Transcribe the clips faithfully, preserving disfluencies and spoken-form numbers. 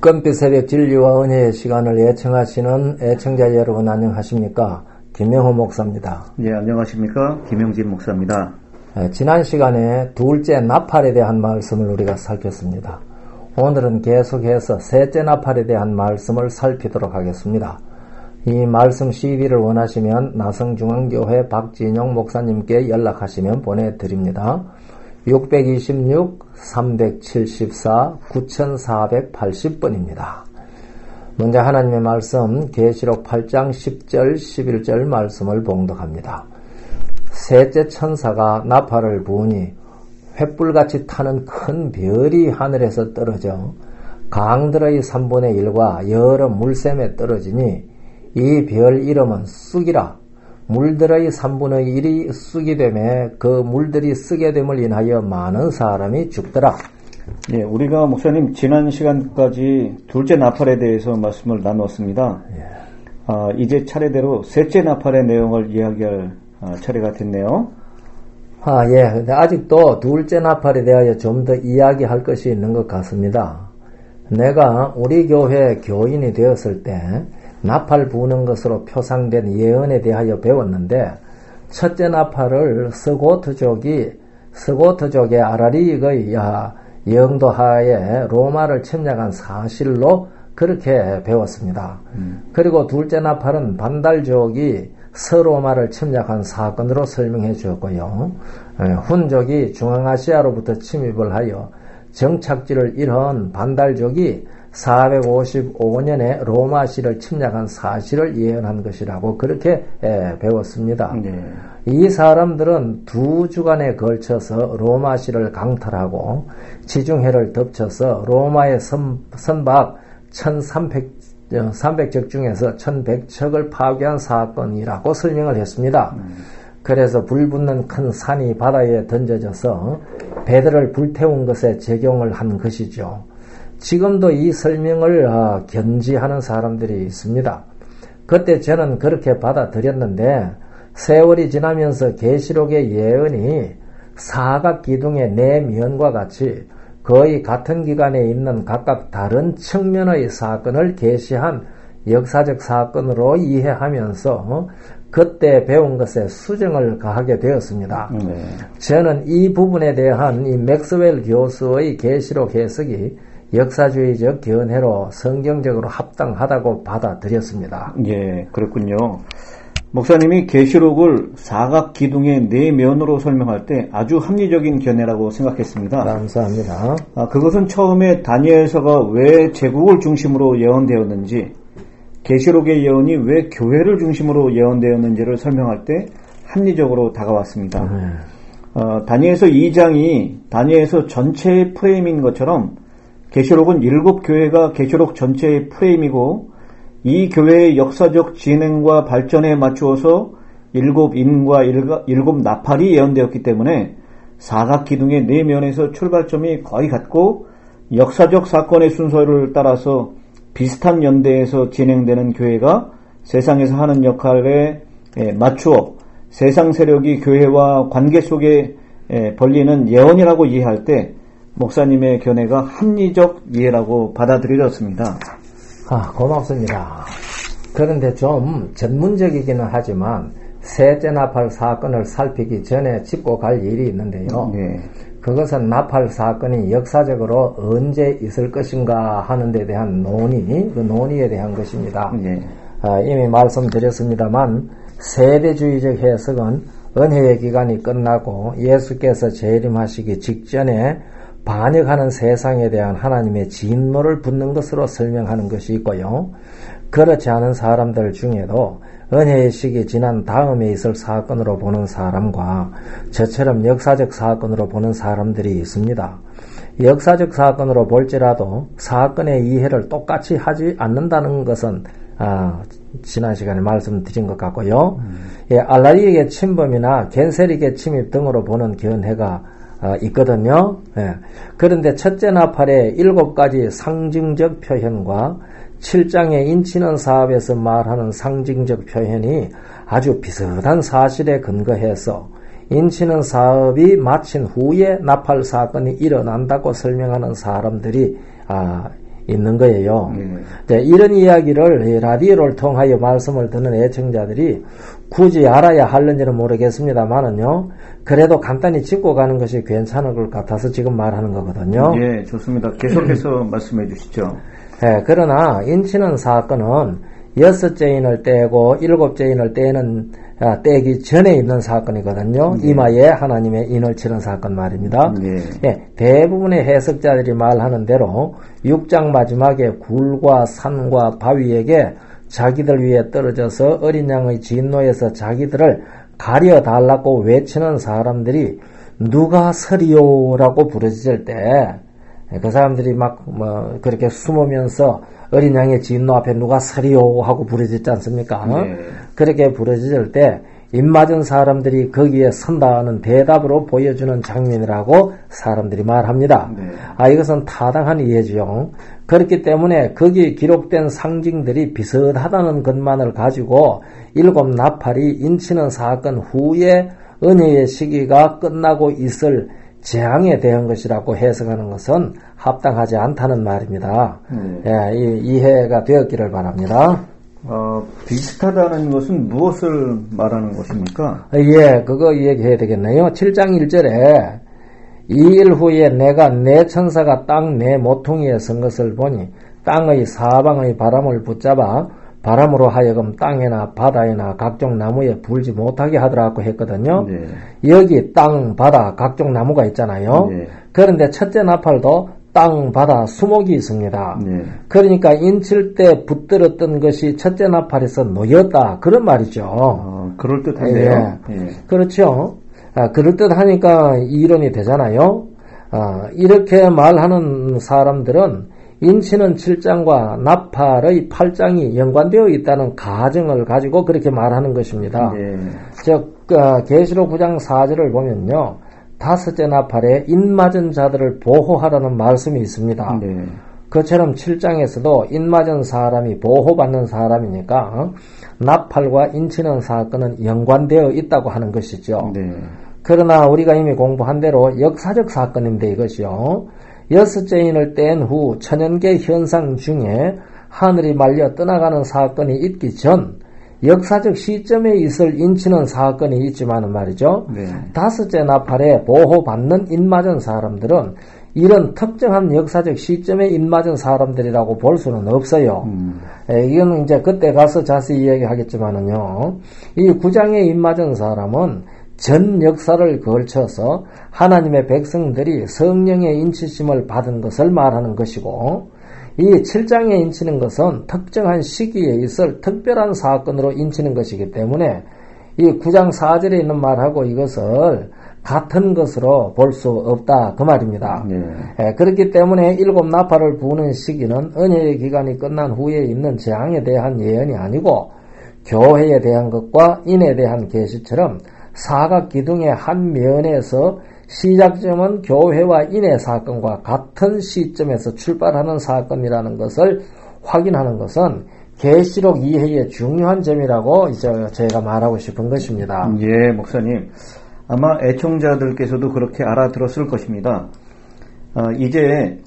빛금빛 새벽 진리와 은혜의 시간을 애청하시는 애청자 여러분 안녕하십니까? 김영호 목사입니다. 네, 안녕하십니까? 김영진 목사입니다. 네, 지난 시간에 둘째 나팔에 대한 말씀을 우리가 살폈습니다. 오늘은 계속해서 셋째 나팔에 대한 말씀을 살피도록 하겠습니다. 이 말씀 씨디를 원하시면 나성중앙교회 박진용 목사님께 연락하시면 보내드립니다. 육이육 삼칠사 구사팔십 번입니다. 먼저 하나님의 말씀 계시록 팔 장 십 절 십일 절 말씀을 봉독합니다. 셋째 천사가 나팔을 부으니 횃불같이 타는 큰 별이 하늘에서 떨어져 강들의 삼분의 일과 여러 물샘에 떨어지니 이 별 이름은 쑥이라. 물들의 삼분의 일이 쑥이 되매 그 물들이 쓰게 됨을 인하여 많은 사람이 죽더라. 예, 우리가 목사님 지난 시간까지 둘째 나팔에 대해서 말씀을 나누었습니다. 예. 아, 이제 차례대로 셋째 나팔의 내용을 이야기할 아, 차례가 됐네요. 아, 예. 근데 아직도 둘째 나팔에 대하여 좀 더 이야기할 것이 있는 것 같습니다. 내가 우리 교회 교인이 되었을 때 나팔 부는 것으로 표상된 예언에 대하여 배웠는데, 첫째 나팔을 스고트족이 스고트족의 아라리의 영도하에 로마를 침략한 사실로 그렇게 배웠습니다. 음. 그리고 둘째 나팔은 반달족이 서로마를 침략한 사건으로 설명해 주었고요. 훈족이 중앙아시아로부터 침입을 하여 정착지를 잃은 반달족이 사백오십오 년에 로마시를 침략한 사실을 예언한 것이라고 그렇게 배웠습니다. 네. 이 사람들은 두 주간에 걸쳐서 로마시를 강탈하고 지중해를 덮쳐서 로마의 선, 선박 천삼백 척 중에서 천백 척을 파괴한 사건이라고 설명을 했습니다. 음. 그래서 불붙는 큰 산이 바다에 던져져서 배들을 불태운 것에 적용을 한 것이죠. 지금도 이 설명을 어, 견지하는 사람들이 있습니다. 그때 저는 그렇게 받아들였는데 세월이 지나면서 계시록의 예언이 사각기둥의 네 면과 같이 거의 같은 기간에 있는 각각 다른 측면의 사건을 계시한 역사적 사건으로 이해하면서 어, 그때 배운 것에 수정을 가하게 되었습니다. 네. 저는 이 부분에 대한 이 맥스웰 교수의 계시록 해석이 역사주의적 견해로 성경적으로 합당하다고 받아들였습니다. 예, 그렇군요. 목사님이 계시록을 사각 기둥의 네 면으로 설명할 때 아주 합리적인 견해라고 생각했습니다. 감사합니다. 아, 그것은 처음에 다니엘서가 왜 제국을 중심으로 예언되었는지, 계시록의 예언이 왜 교회를 중심으로 예언되었는지를 설명할 때 합리적으로 다가왔습니다. 음. 어, 다니엘서 이 장이 다니엘서 전체의 프레임인 것처럼 계시록은 일곱 교회가 계시록 전체의 프레임이고, 이 교회의 역사적 진행과 발전에 맞추어서 일곱 임과 일곱 나팔이 예언되었기 때문에 사각기둥의 네 면에서 출발점이 거의 같고, 역사적 사건의 순서를 따라서 비슷한 연대에서 진행되는 교회가 세상에서 하는 역할에 맞추어 세상 세력이 교회와 관계 속에 벌리는 예언이라고 이해할 때 목사님의 견해가 합리적 이해라고 받아들여졌습니다. 아, 고맙습니다. 그런데 좀 전문적이기는 하지만 셋째 나팔 사건을 살피기 전에 짚고 갈 일이 있는데요. 네. 그것은 나팔 사건이 역사적으로 언제 있을 것인가 하는 데 대한 논의, 그 논의에 대한 것입니다. 네. 아, 이미 말씀드렸습니다만 세대주의적 해석은 은혜의 기간이 끝나고 예수께서 재림하시기 직전에 반역하는 세상에 대한 하나님의 진노를 붓는 것으로 설명하는 것이 있고요. 그렇지 않은 사람들 중에도 은혜의 시기 지난 다음에 있을 사건으로 보는 사람과 저처럼 역사적 사건으로 보는 사람들이 있습니다. 역사적 사건으로 볼지라도 사건의 이해를 똑같이 하지 않는다는 것은 아, 지난 시간에 말씀드린 것 같고요. 음. 예, 알라리에게 침범이나 겐세릭의 침입 등으로 보는 견해가 어, 있거든요. 예. 그런데 첫째 나팔의 일곱 가지 상징적 표현과 칠 장의 인치는 사업에서 말하는 상징적 표현이 아주 비슷한 사실에 근거해서 인치는 사업이 마친 후에 나팔 사건이 일어난다고 설명하는 사람들이 아, 있는 거예요. 네. 네, 이런 이야기를 라디오를 통하여 말씀을 듣는 애청자들이 굳이 알아야 할는지는 모르겠습니다만은요. 그래도 간단히 짚고 가는 것이 괜찮을 것 같아서 지금 말하는 거거든요. 예, 좋습니다. 계속해서 말씀해 주시죠. 네, 그러나 인치는 사건은 여섯째 인을 떼고 일곱째 인을 떼는 아, 떼기 전에 있는 사건이거든요. 예. 이마에 하나님의 인을 치는 사건 말입니다. 예. 예, 대부분의 해석자들이 말하는 대로 육 장 마지막에 굴과 산과 바위에게 자기들 위에 떨어져서 어린 양의 진노에서 자기들을 가려달라고 외치는 사람들이 누가 서리요라고 부르짖을 때 그 사람들이 막 뭐 그렇게 숨으면서 어린 양의 진노 앞에 누가 서리요 하고 부르짖지 않습니까? 네. 그렇게 부르짖을 때 입맞은 사람들이 거기에 선다는 대답으로 보여주는 장면이라고 사람들이 말합니다. 네. 아, 이것은 타당한 이해죠. 그렇기 때문에 거기에 기록된 상징들이 비슷하다는 것만을 가지고 일곱 나팔이 인치는 사건 후에 은혜의 시기가 끝나고 있을 재앙에 대한 것이라고 해석하는 것은 합당하지 않다는 말입니다. 네. 예, 이, 이해가 되었기를 바랍니다. 어, 비슷하다는 것은 무엇을 말하는 것입니까? 예, 그거 얘기해야 되겠네요. 칠 장 일 절에 이 일 후에 내가 내 천사가 땅 내 모퉁이에 선 것을 보니 땅의 사방의 바람을 붙잡아 바람으로 하여금 땅에나 바다에나 각종 나무에 불지 못하게 하더라고 했거든요. 네. 여기 땅, 바다, 각종 나무가 있잖아요. 네. 그런데 첫째 나팔도 땅, 바다, 수목이 있습니다. 네. 그러니까 인칠 때 붙들었던 것이 첫째 나팔에서 놓였다. 그런 말이죠. 어, 그럴듯한데요. 예. 예. 그렇죠. 아, 그럴듯하니까 이론이 되잖아요. 아, 이렇게 말하는 사람들은 인치는 칠 장과 나팔의 팔 장이 연관되어 있다는 가정을 가지고 그렇게 말하는 것입니다. 네. 즉 어, 계시록 구 장 사 절을 보면요. 다섯째 나팔에 인맞은 자들을 보호하라는 말씀이 있습니다. 네. 그처럼 칠 장에서도 인맞은 사람이 보호받는 사람이니까 어? 나팔과 인치는 사건은 연관되어 있다고 하는 것이죠. 네. 그러나 우리가 이미 공부한 대로 역사적 사건인데 이것이요. 여섯째 인을 뗀 후 천연계 현상 중에 하늘이 말려 떠나가는 사건이 있기 전 역사적 시점에 있을 인치는 사건이 있지만은 말이죠. 네. 다섯째 나팔에 보호받는 인맞은 사람들은 이런 특정한 역사적 시점에 인맞은 사람들이라고 볼 수는 없어요. 음. 에, 이건 이제 그때 가서 자세히 이야기하겠지만은요. 이 구 장에 인맞은 사람은 전 역사를 걸쳐서 하나님의 백성들이 성령의 인치심을 받은 것을 말하는 것이고 이 칠 장에 인치는 것은 특정한 시기에 있을 특별한 사건으로 인치는 것이기 때문에 이 구 장 사 절에 있는 말하고 이것을 같은 것으로 볼 수 없다 그 말입니다. 네. 에, 그렇기 때문에 일곱 나팔을 부는 시기는 은혜의 기간이 끝난 후에 있는 재앙에 대한 예언이 아니고 교회에 대한 것과 인에 대한 계시처럼 사각 기둥의 한 면에서 시작점은 교회와 인의 사건과 같은 시점에서 출발하는 사건이라는 것을 확인하는 것은 계시록 이해의 중요한 점이라고 이제 제가 말하고 싶은 것입니다. 예, 목사님. 아마 애청자들께서도 그렇게 알아들었을 것입니다. 아, 이제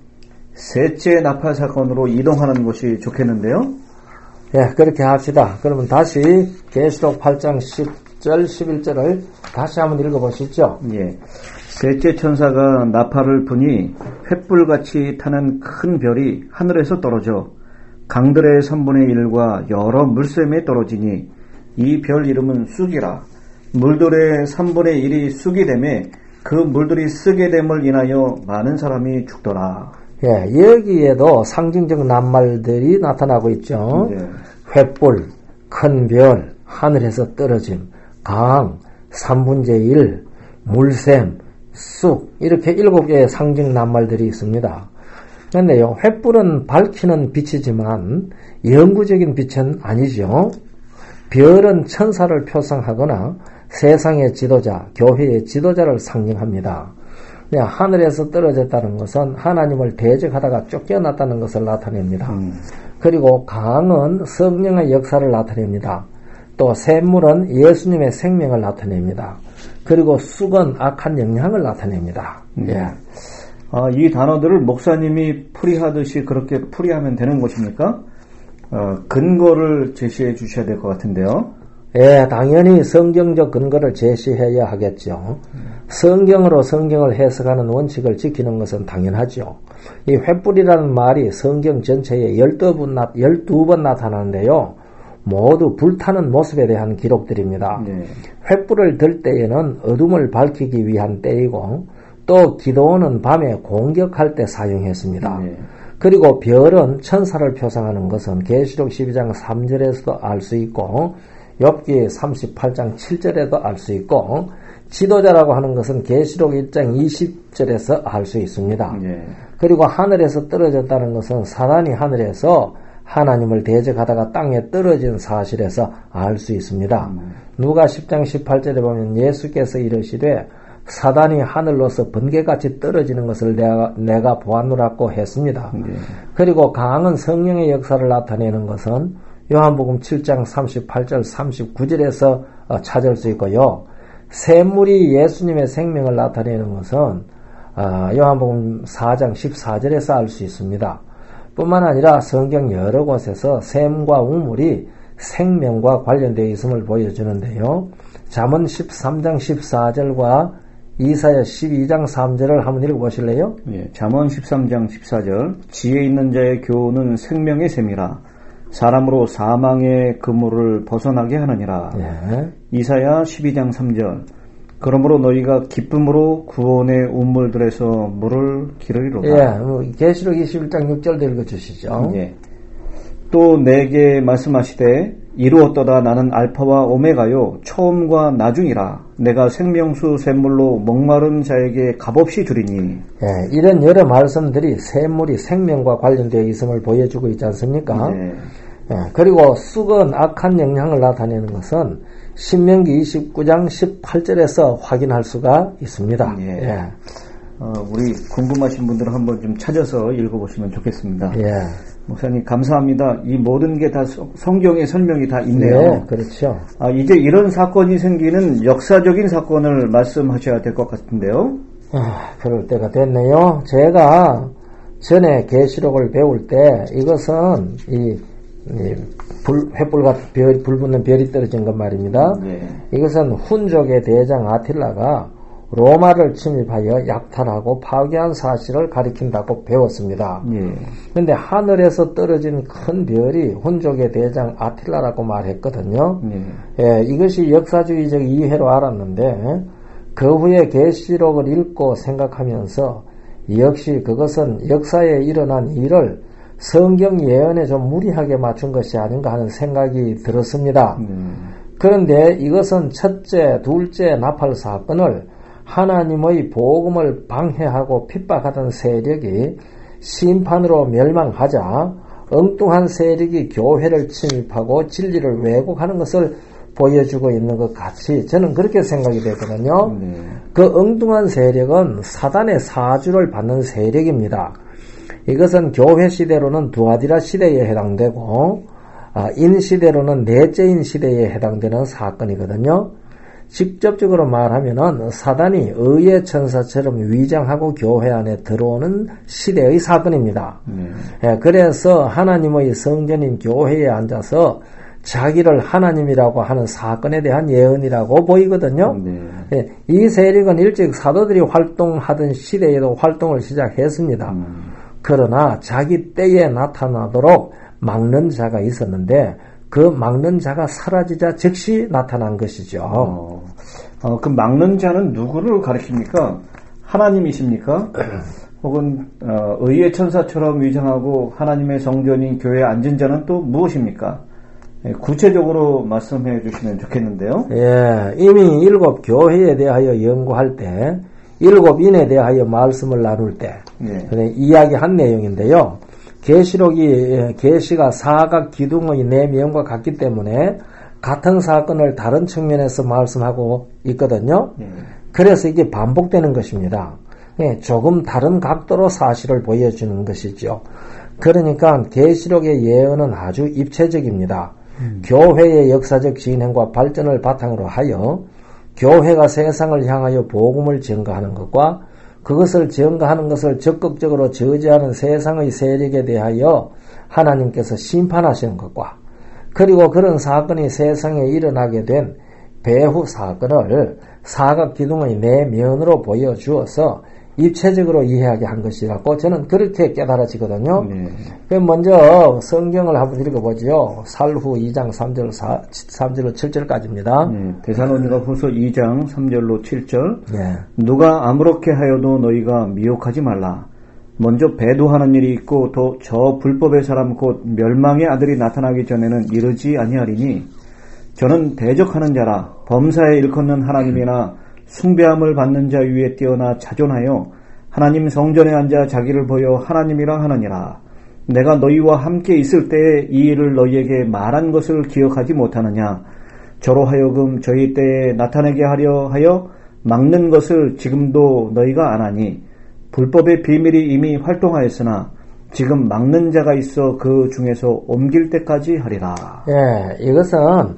셋째 나팔 사건으로 이동하는 것이 좋겠는데요. 예, 그렇게 합시다. 그러면 다시 계시록 팔 장 십 절, 십일 절을 다시 한번 읽어보시죠. 예. 셋째 천사가 나팔을 부니 횃불같이 타는 큰 별이 하늘에서 떨어져 강들의 삼분의 일과 여러 물샘에 떨어지니 이 별 이름은 쑥이라. 물들의 삼분의 일이 쑥이 되매 그 물들이 쓰게 됨을 인하여 많은 사람이 죽더라. 예, 여기에도 상징적 낱말들이 나타나고 있죠. 네. 횃불, 큰 별, 하늘에서 떨어짐, 강, 삼분의 일, 물샘, 쑥 이렇게 일곱 개의 상징 낱말들이 있습니다. 그런데요, 횃불은 밝히는 빛이지만 영구적인 빛은 아니죠. 별은 천사를 표상하거나 세상의 지도자, 교회의 지도자를 상징합니다. 하늘에서 떨어졌다는 것은 하나님을 대적하다가 쫓겨났다는 것을 나타냅니다. 음. 그리고 강은 성령의 역사를 나타냅니다. 또 샘물은 예수님의 생명을 나타냅니다. 그리고 쑥은 악한 영향을 나타냅니다. 음. 예. 아, 이 단어들을 목사님이 풀이하듯이 그렇게 풀이하면 되는 것입니까? 어, 근거를 제시해 주셔야 될 것 같은데요. 예, 당연히 성경적 근거를 제시해야 하겠죠. 성경으로 성경을 해석하는 원칙을 지키는 것은 당연하죠. 이 횃불이라는 말이 성경 전체에 열두 번, 열두 번 나타나는데요. 모두 불타는 모습에 대한 기록들입니다. 네. 횃불을 들 때에는 어둠을 밝히기 위한 때이고 또 기도원은 밤에 공격할 때 사용했습니다. 네. 그리고 별은 천사를 표상하는 것은 계시록 십이 장 삼 절에서도 알 수 있고 욥기 삼십팔 장 칠 절에도 알 수 있고 지도자라고 하는 것은 계시록 일 장 이십 절에서 알 수 있습니다. 네. 그리고 하늘에서 떨어졌다는 것은 사단이 하늘에서 하나님을 대적하다가 땅에 떨어진 사실에서 알 수 있습니다. 음. 누가 십 장 십팔 절에 보면 예수께서 이르시되 사단이 하늘로서 번개같이 떨어지는 것을 내가, 내가 보았노라고 했습니다. 네. 그리고 강한 성령의 역사를 나타내는 것은 요한복음 칠 장 삼십팔 절 삼십구 절에서 찾을 수 있고요. 샘물이 예수님의 생명을 나타내는 것은 요한복음 사 장 십사 절에서 알 수 있습니다. 뿐만 아니라 성경 여러 곳에서 샘과 우물이 생명과 관련되어 있음을 보여주는데요. 잠언 십삼 장 십사 절과 이사야 십이 장 삼 절을 한번 읽어보실래요? 예, 잠언 십삼 장 십사 절 지혜 있는 자의 교훈은 생명의 샘이라 사람으로 사망의 그물을 벗어나게 하느니라. 예. 이사야 십이 장 삼 절 그러므로 너희가 기쁨으로 구원의 우물들에서 물을 기르리로다. 예, 뭐, 계시록 이십일 장 육 절도 읽어주시죠. 예. 또 내게 말씀하시되 이루었도다 나는 알파와 오메가요 처음과 나중이라 내가 생명수 샘물로 목마른 자에게 값없이 주리니. 예, 이런 여러 말씀들이 샘물이 생명과 관련되어 있음을 보여주고 있지 않습니까? 네. 예, 그리고 쑥은 악한 영향을 나타내는 것은 신명기 이십구 장 십팔 절에서 확인할 수가 있습니다. 예. 예. 어, 우리 궁금하신 분들은 한번 좀 찾아서 읽어보시면 좋겠습니다. 예. 목사님 감사합니다. 이 모든 게 다 성경의 설명이 다 있네요. 네, 그렇죠. 아, 이제 이런 사건이 생기는 역사적인 사건을 말씀하셔야 될 것 같은데요. 아, 그럴 때가 됐네요. 제가 전에 계시록을 배울 때 이것은 이, 이 불, 횃불 같은 별, 불 붙는 별이 떨어진 것 말입니다. 네. 이것은 훈족의 대장 아틸라가 로마를 침입하여 약탈하고 파괴한 사실을 가리킨다고 배웠습니다. 그런데 예. 하늘에서 떨어진 큰 별이 훈족의 대장 아틸라라고 말했거든요. 예. 예, 이것이 역사주의적 이해로 알았는데 그 후에 계시록을 읽고 생각하면서 역시 그것은 역사에 일어난 일을 성경 예언에 좀 무리하게 맞춘 것이 아닌가 하는 생각이 들었습니다. 음. 그런데 이것은 첫째, 둘째 나팔 사건을 하나님의 복음을 방해하고 핍박하던 세력이 심판으로 멸망하자 엉뚱한 세력이 교회를 침입하고 진리를 왜곡하는 것을 보여주고 있는 것 같이 저는 그렇게 생각이 되거든요. 네. 그 엉뚱한 세력은 사단의 사주를 받는 세력입니다. 이것은 교회 시대로는 두아디라 시대에 해당되고 인 시대로는 넷째인 시대에 해당되는 사건이거든요. 직접적으로 말하면은 사단이 의의 천사처럼 위장하고 교회 안에 들어오는 시대의 사건입니다. 네. 예, 그래서 하나님의 성전인 교회에 앉아서 자기를 하나님이라고 하는 사건에 대한 예언이라고 보이거든요. 네. 예, 이 세력은 일찍 사도들이 활동하던 시대에도 활동을 시작했습니다. 음. 그러나 자기 때에 나타나도록 막는 자가 있었는데 그 막는 자가 사라지자 즉시 나타난 것이죠. 어, 어, 그 막는 자는 누구를 가리킵니까? 하나님이십니까? 혹은 어, 의의 천사처럼 위장하고 하나님의 성전인 교회에 앉은 자는 또 무엇입니까? 예, 구체적으로 말씀해 주시면 좋겠는데요. 예, 이미 일곱 교회에 대하여 연구할 때 일곱 인에 대하여 말씀을 나눌 때 예. 이야기한 내용인데요. 계시록이 계시가 사각 기둥의 내면과 같기 때문에 같은 사건을 다른 측면에서 말씀하고 있거든요. 예. 그래서 이게 반복되는 것입니다. 예, 조금 다른 각도로 사실을 보여주는 것이죠. 그러니까 계시록의 예언은 아주 입체적입니다. 음. 교회의 역사적 진행과 발전을 바탕으로 하여 교회가 세상을 향하여 복음을 증거하는 것과 그것을 증가하는 것을 적극적으로 저지하는 세상의 세력에 대하여 하나님께서 심판하시는 것과 그리고 그런 사건이 세상에 일어나게 된 배후 사건을 사각기둥의 내면으로 보여주어서 입체적으로 이해하게 한 것이라고 저는 그렇게 깨달아지거든요. 네. 그럼 먼저 성경을 한번 읽어보죠. 살후 이 장 삼 절 삼 절로 칠 절까지입니다. 네. 데살로니가 후서 이 장 삼 절로 칠 절. 네. 누가 아무렇게 하여도 너희가 미혹하지 말라. 먼저 배도하는 일이 있고 또 저 불법의 사람 곧 멸망의 아들이 나타나기 전에는 이르지 아니하리니 저는 대적하는 자라 범사에 일컫는 하나님이나 숭배함을 받는 자 위에 뛰어나 자존하여 하나님 성전에 앉아 자기를 보여 하나님이라 하느니라. 내가 너희와 함께 있을 때에 이 일을 너희에게 말한 것을 기억하지 못하느냐. 저로 하여금 저희 때에 나타내게 하려 하여 막는 것을 지금도 너희가 안 하니 불법의 비밀이 이미 활동하였으나 지금 막는 자가 있어 그 중에서 옮길 때까지 하리라. 예, 이것은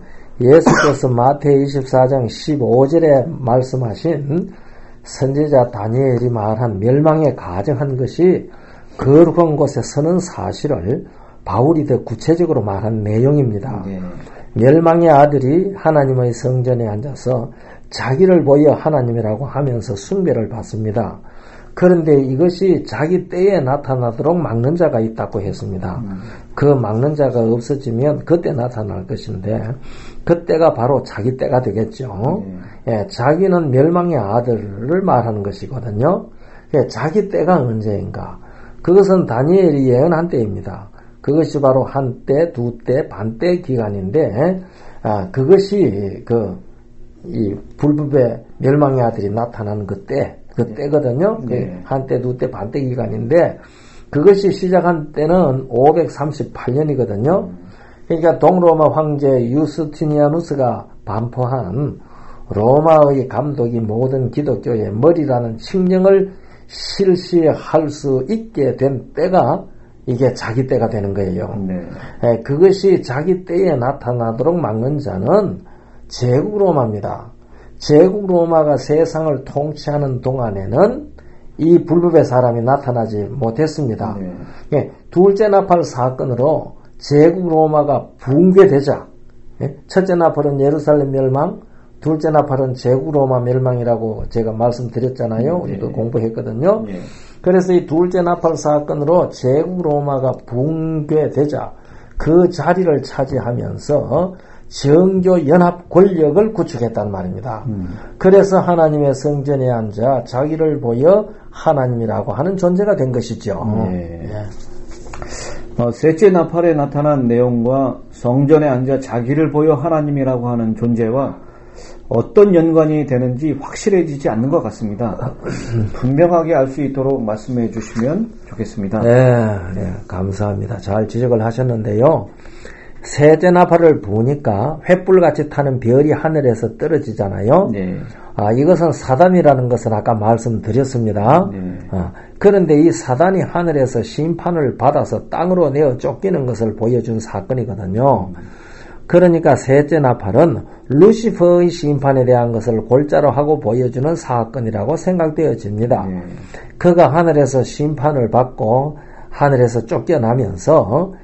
예수께서 마태복음 이십사 장 십오 절에 말씀하신 선지자 다니엘이 말한 멸망에 가정한 것이 거룩한 곳에 서는 사실을 바울이 더 구체적으로 말한 내용입니다. 네. 멸망의 아들이 하나님의 성전에 앉아서 자기를 보여 하나님이라고 하면서 숭배를 받습니다. 그런데 이것이 자기 때에 나타나도록 막는 자가 있다고 했습니다. 음. 그 막는 자가 없어지면 그때 나타날 것인데 그때가 바로 자기 때가 되겠죠. 음. 예, 자기는 멸망의 아들을 말하는 것이거든요. 예, 자기 때가 언제인가? 그것은 다니엘이 예언한 때입니다. 그것이 바로 한때, 두때, 반때 기간인데 아, 그것이 그 이 불법의 멸망의 아들이 나타나는 그때 그 때거든요. 네. 한때, 두때, 반때 기간인데 그것이 시작한 때는 오백삼십팔 년이거든요. 그러니까 동로마 황제 유스티니아누스가 반포한 로마의 감독이 모든 기독교의 머리라는 칙령을 실시할 수 있게 된 때가 이게 자기 때가 되는 거예요. 네. 예, 그것이 자기 때에 나타나도록 막는 자는 제국 로마입니다. 제국 로마가 세상을 통치하는 동안에는 이 불법의 사람이 나타나지 못했습니다. 네. 예, 둘째 나팔 사건으로 제국 로마가 붕괴되자 예, 첫째 나팔은 예루살렘 멸망, 둘째 나팔은 제국 로마 멸망이라고 제가 말씀드렸잖아요. 네. 우리도 공부했거든요. 네. 그래서 이 둘째 나팔 사건으로 제국 로마가 붕괴되자 그 자리를 차지하면서 정교 연합 권력을 구축했단 말입니다. 음. 그래서 하나님의 성전에 앉아 자기를 보여 하나님이라고 하는 존재가 된 것이죠. 네. 네. 어, 셋째 나팔에 나타난 내용과 성전에 앉아 자기를 보여 하나님이라고 하는 존재와 어떤 연관이 되는지 확실해지지 않는 것 같습니다. 분명하게 알 수 있도록 말씀해 주시면 좋겠습니다. 네, 네, 감사합니다. 잘 지적을 하셨는데요. 셋째 나팔을 보니까 횃불같이 타는 별이 하늘에서 떨어지잖아요. 네. 아, 이것은 사단이라는 것은 아까 말씀드렸습니다. 네. 아, 그런데 이 사단이 하늘에서 심판을 받아서 땅으로 내어 쫓기는 것을 보여준 사건이거든요. 음. 그러니까 셋째 나팔은 루시퍼의 심판에 대한 것을 골자로 하고 보여주는 사건이라고 생각되어집니다. 네. 그가 하늘에서 심판을 받고 하늘에서 쫓겨나면서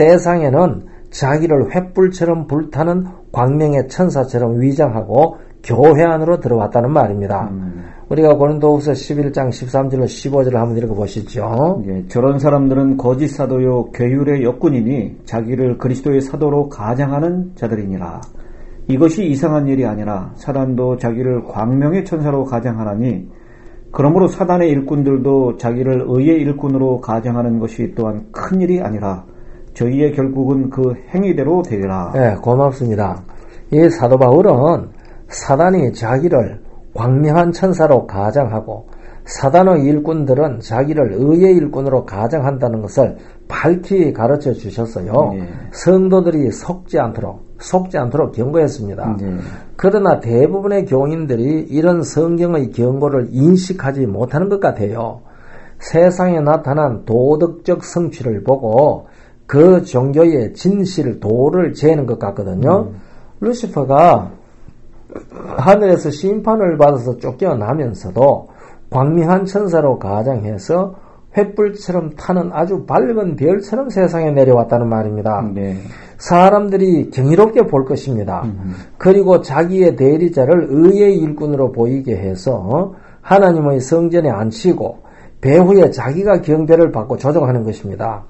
세상에는 자기를 횃불처럼 불타는 광명의 천사처럼 위장하고 교회 안으로 들어왔다는 말입니다. 음. 우리가 고린도후서 십일 장 십삼 절로 십오 절을 한번 읽어보시죠. 예, 저런 사람들은 거짓 사도요 괴율의 역군이니 자기를 그리스도의 사도로 가장하는 자들이니라. 이것이 이상한 일이 아니라 사단도 자기를 광명의 천사로 가장하나니 그러므로 사단의 일꾼들도 자기를 의의 일꾼으로 가장하는 것이 또한 큰 일이 아니라 저희의 결국은 그 행위대로 되리라. 네, 고맙습니다. 이 사도 바울은 사단이 자기를 광명한 천사로 가장하고 사단의 일꾼들은 자기를 의의 일꾼으로 가장한다는 것을 밝히 가르쳐 주셨어요. 네. 성도들이 속지 않도록 속지 않도록 경고했습니다. 네. 그러나 대부분의 교인들이 이런 성경의 경고를 인식하지 못하는 것 같아요. 세상에 나타난 도덕적 성취를 보고 그 종교의 진실, 도를 재는 것 같거든요. 음. 루시퍼가 하늘에서 심판을 받아서 쫓겨나면서도 광명한 천사로 가장해서 횃불처럼 타는 아주 밝은 별처럼 세상에 내려왔다는 말입니다. 네. 사람들이 경이롭게 볼 것입니다. 음. 그리고 자기의 대리자를 의의 일꾼으로 보이게 해서 하나님의 성전에 앉히고 배후에 자기가 경배를 받고 조종하는 것입니다.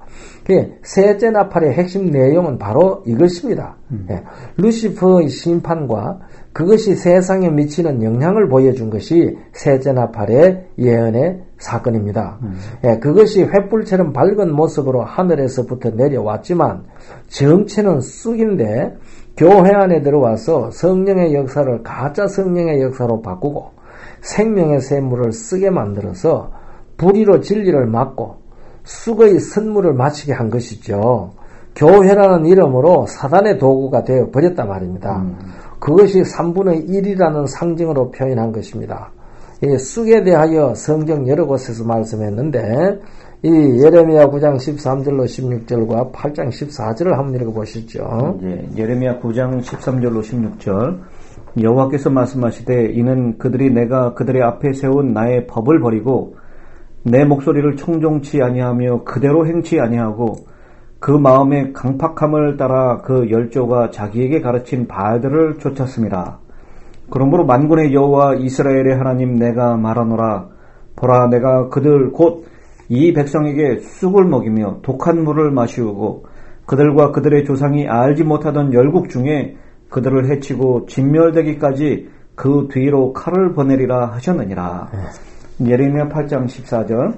셋째 나팔의 핵심 내용은 바로 이것입니다. 음. 예. 루시퍼의 심판과 그것이 세상에 미치는 영향을 보여준 것이 셋째 나팔의 예언의 사건입니다. 음. 예, 그것이 횃불처럼 밝은 모습으로 하늘에서부터 내려왔지만 정체는 쑥인데 교회 안에 들어와서 성령의 역사를 가짜 성령의 역사로 바꾸고 생명의 샘물을 쓰게 만들어서 불의로 진리를 막고 쑥의 선물을 마치게 한 것이죠. 교회라는 이름으로 사단의 도구가 되어 버렸단 말입니다. 음. 그것이 삼분의 일이라는 상징으로 표현한 것입니다. 이 쑥에 대하여 성경 여러 곳에서 말씀했는데 이 예레미야 구 장 십삼 절로 십육 절과 팔 장 십사 절을 한번 읽어보시죠. 예, 예레미야 구 장 십삼 절로 십육 절 여호와께서 말씀하시되 이는 그들이 내가 그들의 앞에 세운 나의 법을 버리고 내 목소리를 청종치 아니하며 그대로 행치 아니하고 그 마음의 강팍함을 따라 그 열조가 자기에게 가르친 바알들을 쫓았습니다. 그러므로 만군의 여호와 이스라엘의 하나님 내가 말하노라. 보라, 내가 그들 곧 이 백성에게 쑥을 먹이며 독한 물을 마시우고 그들과 그들의 조상이 알지 못하던 열국 중에 그들을 해치고 진멸되기까지 그 뒤로 칼을 보내리라 하셨느니라. 예레미야 팔 장 십사 절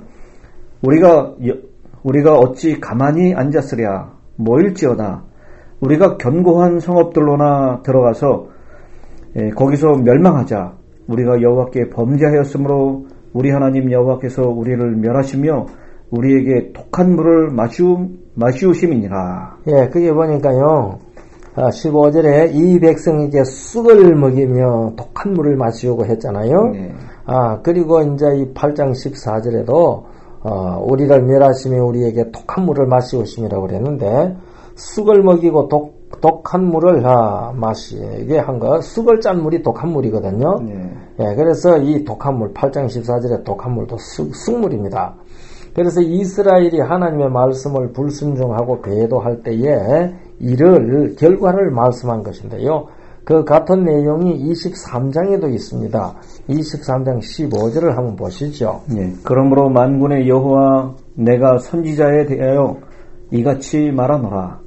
우리가 우리가 어찌 가만히 앉았으랴. 뭐일지어다. 우리가 견고한 성읍들로나 들어가서 예, 거기서 멸망하자. 우리가 여호와께 범죄하였으므로 우리 하나님 여호와께서 우리를 멸하시며 우리에게 독한 물을 마시우, 마시우심이니라. 예, 그게 보니까요. 십오 절에 이 백성에게 쑥을 먹이며 독한 물을 마시우고 했잖아요. 네. 아, 그리고 이제 이 팔 장 십사 절에도 어, 우리를 멸하시며 우리에게 독한 물을 마시우심이라고 그랬는데 쑥을 먹이고 독 독한 물을 아, 마시게 한 거, 쑥을 짠 물이 독한 물이거든요. 네. 예, 그래서 이 독한 물, 팔 장 십사 절에 독한 물도 쑥, 쑥물입니다. 그래서 이스라엘이 하나님의 말씀을 불순종하고 배도할 때에 이를, 결과를 말씀한 것인데요. 그 같은 내용이 이십삼 장에도 있습니다. 이십삼 장 십오 절을 한번 보시죠. 네. 그러므로 만군의 여호와 내가 선지자에 대하여 이같이 말하노라.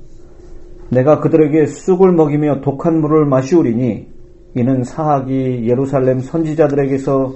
내가 그들에게 쑥을 먹이며 독한 물을 마시우리니 이는 사학이 예루살렘 선지자들에게서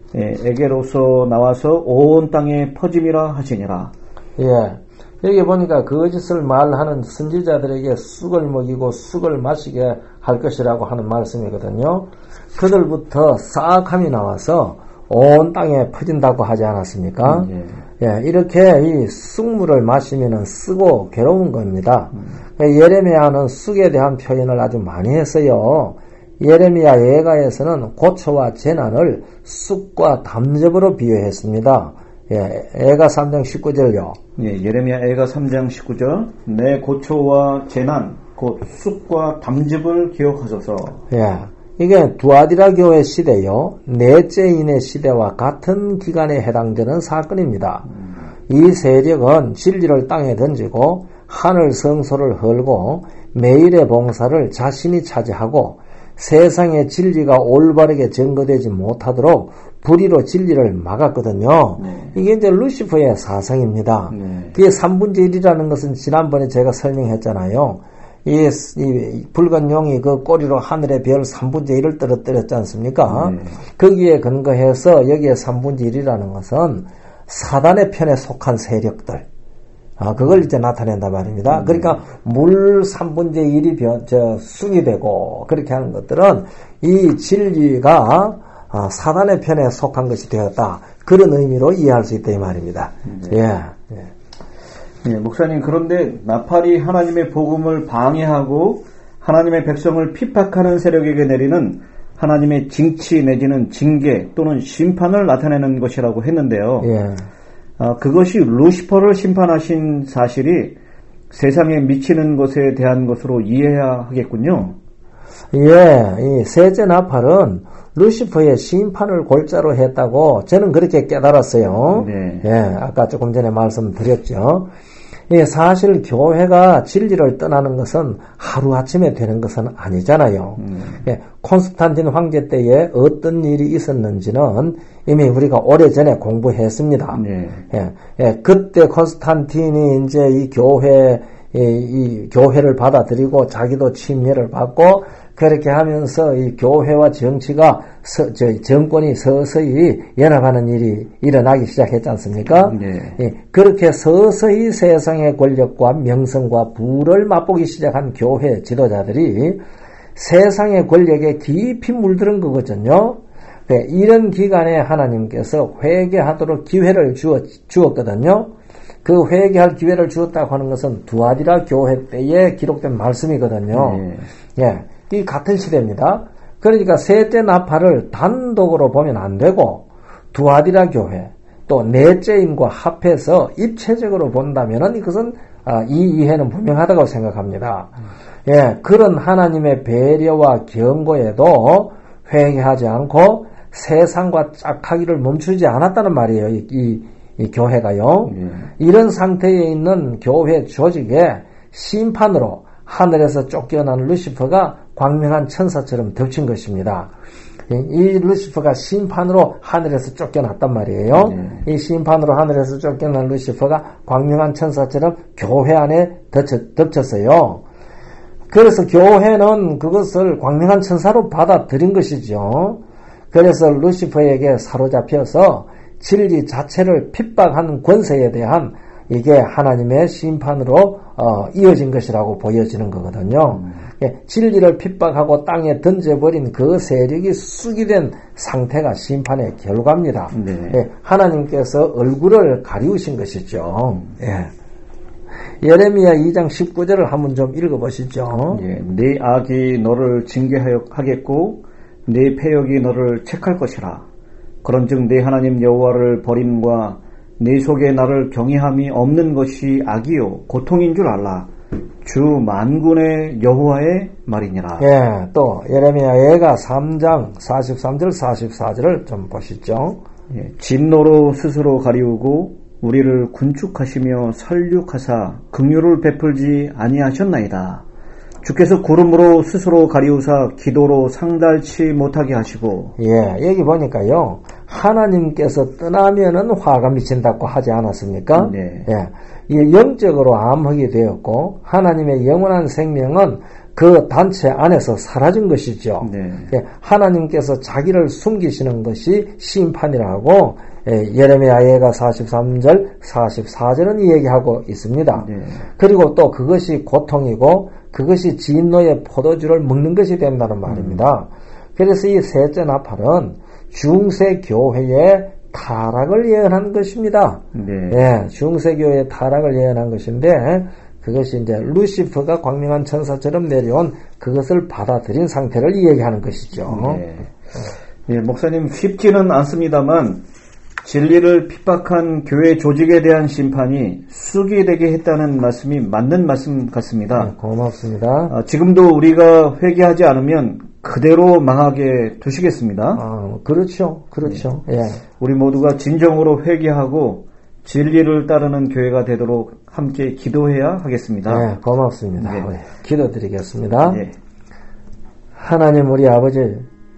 에게로서 나와서 온 땅에 퍼짐이라 하시니라. 예, 여기 보니까 거짓을 말하는 선지자들에게 쑥을 먹이고 쑥을 마시게 할 것이라고 하는 말씀이거든요. 그들부터 사악함이 나와서 온 땅에 퍼진다고 하지 않았습니까? 음, 예. 예, 이렇게 이 쑥물을 마시면은 쓰고 괴로운 겁니다. 음. 예레미야는 쑥에 대한 표현을 아주 많이 했어요. 예레미야 예가에서는 고초와 재난을 쑥과 담즙으로 비유했습니다. 예, 예가 삼 장 십구 절요. 예, 예레미야 예가 삼 장 십구 절. 내 고초와 재난 곧 쑥과 담즙을 기억하소서. 예. 이게 두아디라 교회 시대요. 넷째인의 시대와 같은 기간에 해당되는 사건입니다. 음. 이 세력은 진리를 땅에 던지고 하늘 성소를 헐고 매일의 봉사를 자신이 차지하고 세상의 진리가 올바르게 증거되지 못하도록 불의로 진리를 막았거든요. 네. 이게 이제 루시퍼의 사상입니다. 네. 그게 삼분의 일이라는 것은 지난번에 제가 설명했잖아요. 이, 이 붉은 용이 그 꼬리로 하늘의 별 삼분의 일을 떨어뜨렸지 않습니까? 네. 거기에 근거해서 여기에 삼분의 일이라는 것은 사단의 편에 속한 세력들, 아, 그걸 이제 나타낸단 말입니다. 음. 그러니까 물 삼분의 일이 변, 저, 쑥이 되고 그렇게 하는 것들은 이 진리가 아, 사단의 편에 속한 것이 되었다. 그런 의미로 이해할 수 있다 이 말입니다. 네. 예. 예. 예, 목사님, 그런데 나팔이 하나님의 복음을 방해하고 하나님의 백성을 핍박하는 세력에게 내리는 하나님의 징치 내지는 징계 또는 심판을 나타내는 것이라고 했는데요. 예. 아, 그것이 루시퍼를 심판하신 사실이 세상에 미치는 것에 대한 것으로 이해해야 하겠군요. 예, 이 셋째 나팔은 루시퍼의 심판을 골자로 했다고 저는 그렇게 깨달았어요. 네. 예, 아까 조금 전에 말씀드렸죠. 예, 사실 교회가 진리를 떠나는 것은 하루아침에 되는 것은 아니잖아요. 음. 예, 콘스탄틴 황제 때에 어떤 일이 있었는지는 이미 우리가 오래전에 공부했습니다. 네. 예, 예, 그때 콘스탄틴이 이제 이 교회, 이, 이 교회를 받아들이고 자기도 침례를 받고 그렇게 하면서 이 교회와 정치가 서, 저, 정권이 서서히 연합하는 일이 일어나기 시작했지 않습니까? 네. 예, 그렇게 서서히 세상의 권력과 명성과 부를 맛보기 시작한 교회 지도자들이 세상의 권력에 깊이 물들은 거거든요. 네, 이런 기간에 하나님께서 회개하도록 기회를 주었, 주었거든요. 그 회개할 기회를 주었다고 하는 것은 두아디라 교회 때에 기록된 말씀이거든요. 네. 예. 이 같은 시대입니다. 그러니까 셋째 나팔을 단독으로 보면 안 되고 두아디라 교회 또 넷째임과 합해서 입체적으로 본다면은 이것은 아, 이 이해는 분명하다고 생각합니다. 예, 그런 하나님의 배려와 경고에도 회개하지 않고 세상과 짝하기를 멈추지 않았다는 말이에요. 이, 이, 이 교회가요. 예. 이런 상태에 있는 교회 조직에 심판으로 하늘에서 쫓겨난 루시퍼가 광명한 천사처럼 덮친 것입니다. 이 루시퍼가 심판으로 하늘에서 쫓겨났단 말이에요. 네. 이 심판으로 하늘에서 쫓겨난 루시퍼가 광명한 천사처럼 교회 안에 덮쳤, 덮쳤어요. 그래서 교회는 그것을 광명한 천사로 받아들인 것이죠. 그래서 루시퍼에게 사로잡혀서 진리 자체를 핍박하는 권세에 대한 이게 하나님의 심판으로 어, 이어진 것이라고 보여지는 거거든요. 음. 예, 진리를 핍박하고 땅에 던져버린 그 세력이 쑥이 된 상태가 심판의 결과입니다. 네. 예, 하나님께서 얼굴을 가리우신 것이죠. 예. 예레미야 이 장 십구 절을 한번 좀 읽어보시죠. 예, 네 악이 너를 징계하겠고 네 패역이 너를 책할 것이라. 그런즉 네 하나님 여호와를 버림과 내 속에 나를 경외함이 없는 것이 악이요 고통인 줄 알라. 주 만군의 여호와의 말이니라. 예, 또 예레미야 예가 삼 장 사십삼 절 사십사 절을 좀 보시죠. 예, 진노로 스스로 가리우고 우리를 군축하시며 설육하사 긍휼을 베풀지 아니하셨나이다. 주께서 구름으로 스스로 가리우사 기도로 상달치 못하게 하시고. 예, 여기 보니까요 하나님께서 떠나면은 화가 미친다고 하지 않았습니까? 네. 예, 이 영적으로 암흑이 되었고 하나님의 영원한 생명은 그 단체 안에서 사라진 것이죠. 네. 예, 하나님께서 자기를 숨기시는 것이 심판이라고 예, 예레미야 예가 사십삼 절 사십사 절은 이야기하고 있습니다. 네. 그리고 또 그것이 고통이고 그것이 진노의 포도주를 먹는 것이 된다는 말입니다. 음. 그래서 이 셋째 나팔은 중세 교회의 타락을 예언한 것입니다. 네. 예, 중세 교회의 타락을 예언한 것인데 그것이 이제 루시퍼가 광명한 천사처럼 내려온 그것을 받아들인 상태를 이야기하는 것이죠. 네. 예, 목사님 쉽지는 않습니다만 진리를 핍박한 교회 조직에 대한 심판이 쑥이 되게 했다는 말씀이 맞는 말씀 같습니다. 네, 고맙습니다. 아, 지금도 우리가 회개하지 않으면 그대로 망하게 두시겠습니다. 아, 그렇죠. 그렇죠. 예. 예. 우리 모두가 진정으로 회개하고 진리를 따르는 교회가 되도록 함께 기도해야 하겠습니다. 네, 고맙습니다. 네. 기도드리겠습니다. 네. 하나님 우리 아버지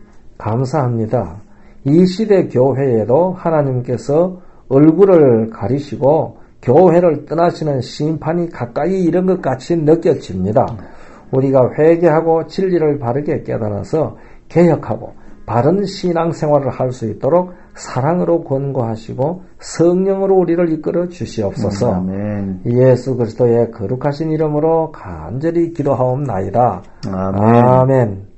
감사합니다. 이 시대 교회에도 하나님께서 얼굴을 가리시고 교회를 떠나시는 심판이 가까이 이른 것 같이 느껴집니다. 우리가 회개하고 진리를 바르게 깨달아서 개혁하고 바른 신앙생활을 할 수 있도록 사랑으로 권고하시고 성령으로 우리를 이끌어 주시옵소서. 아멘. 예수 그리스도의 거룩하신 이름으로 간절히 기도하옵나이다. 아멘. 아멘.